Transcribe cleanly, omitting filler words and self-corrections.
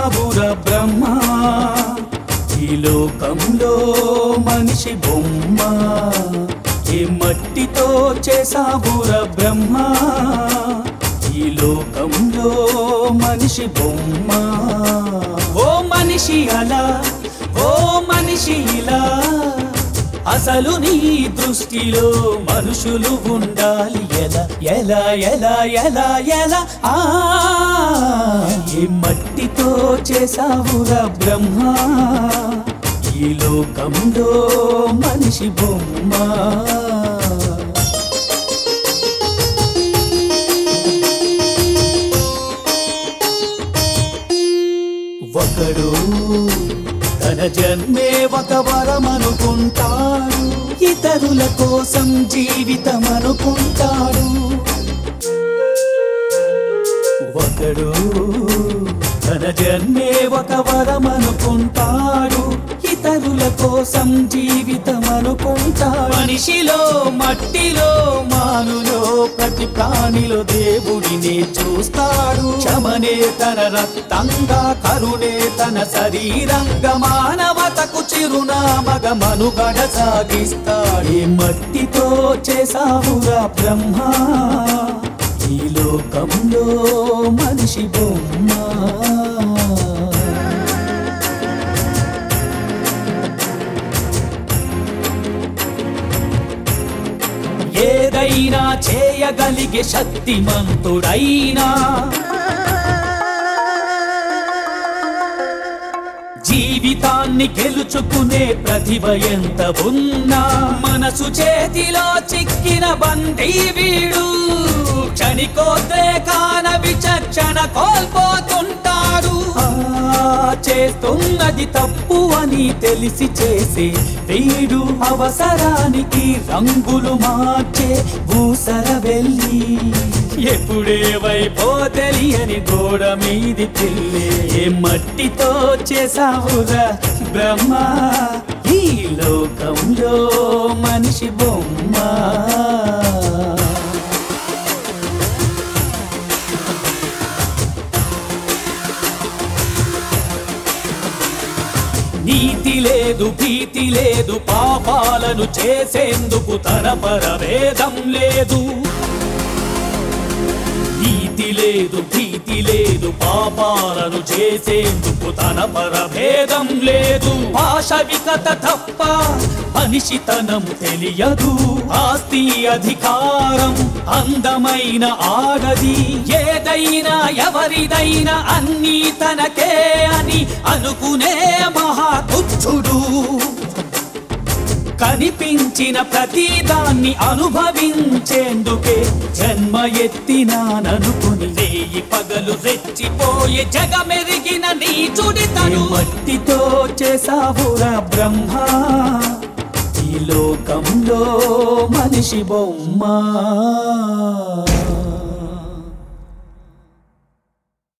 చేసావురా బ్రహ్మ ఈ లోకంలో మనిషి బొమ్మ ఏ మట్టితో చేసావురా బ్రహ్మ ఈ లోకంలో మనిషి బొమ్మ ఓ మనిషి అలా ఓ మనిషి ఇలా అసలు నీ దృష్టిలో మనుషులు ఉండాలి ఎలా ఎలా ఎలా ఎలా ఎలా ఈ మట్టితో చేసావురా బ్రహ్మ ఈ లోకంలో మనిషి బొమ్మ ఒకడు తన జన్మే ఒక వరమనుకుంటాడు ఇతరుల కోసం జీవితం అనుకుంటాడు ఒకడు తన జన్మే ఒక వరమనుకుంటాడు ఇతరుల కోసం జీవితం అనుకుంటాడు మనిషిలో మట్టిలో మానులో ప్రతి ప్రాణిలో దేవుడినే చూస్తాడు క్షమనే తన రక్తంగా కరుణే తన శరీరంగా మానవతకు చిరునామగా మనుగడ సాగిస్తాడు మట్టితో చేసావురా బ్రహ్మ ఈ లోకంలో మనిషి బొమ్మ ఏదైనా చేయగలిగే శక్తిమంతుడైనా జీవితాన్ని గెలుచుకునే ప్రతిభ ఎంత ఉన్నా మనసు చేతిలో చిక్కిన బందీ వీడు క్షణికోద్రేకాన విచక్షణ కోల్పోతుంటాడు చేస్తున్నది తప్పు అని తెలిసి చేసే వీడు అవసరానికి రంగులు మార్చే ఊసర వెళ్ళి ఎప్పుడే వైపో తెలియని గోడ మీది పిల్లే మట్టితో చేసావురా బ్రహ్మ ఈ లోకంలో మనిషి బొమ్మ నీతి లేదు భీతి లేదు పాపాలను చేసేందుకు తన పరవేదం లేదు నీతి లేదు భీతి లేదు పాపాలను చేసేందుకు తన పరభేదం లేదు పాశవికత తప్ప మనిషితనం తెలియదు ఆస్తి అధికారం అందమైన ఆడది ఏదైనా ఎవరిదైనా అన్నీ తనకే అని అనుకునే మహాతుచ్చుడు కనిపించిన ప్రతిదాన్ని అనుభవించేందుకే జన్మ ఎత్తినాననుకుని రేయి పగలు రెచ్చిపోయే జగమెరిగిన నీచుడితను మట్టితో చేసావురా బ్రహ్మ ఈ లోకంలో మనిషి బొమ్మ